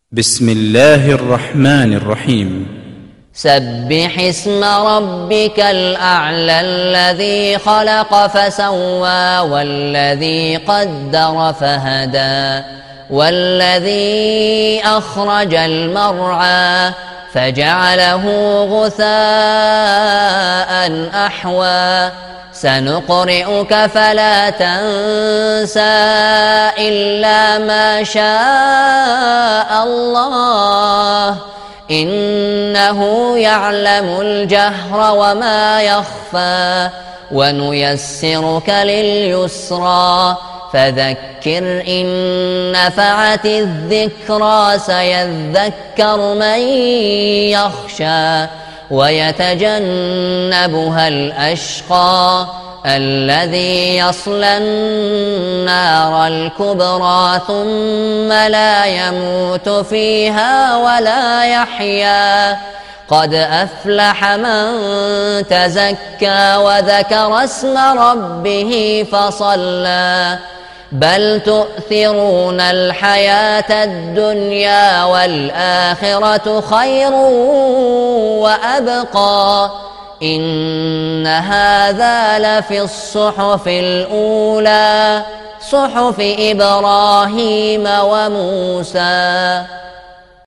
بسم الله الرحمن الرحيم. سبح اسم ربك الأعلى الذي خلق فسوى والذي قدر فهدى والذي أخرج المرعى فجعله غثاء أحوى سنقرئك فلا تنسى إلا ما شاء الله إنه يعلم الجهر وما يخفى ونيسرك لليسرى فذكر إن نفعت الذكرى سيذكر من يخشى ويتجنبها الأشقى الذي يصلى النار الكبرى ثم لا يموت فيها ولا يحيا قد أفلح من تزكى وذكر اسم ربه فصلى بل تؤثرون الحياة الدنيا والآخرة خير وأبقى إن هذا لفي الصحف الأولى صحف إبراهيم وموسى.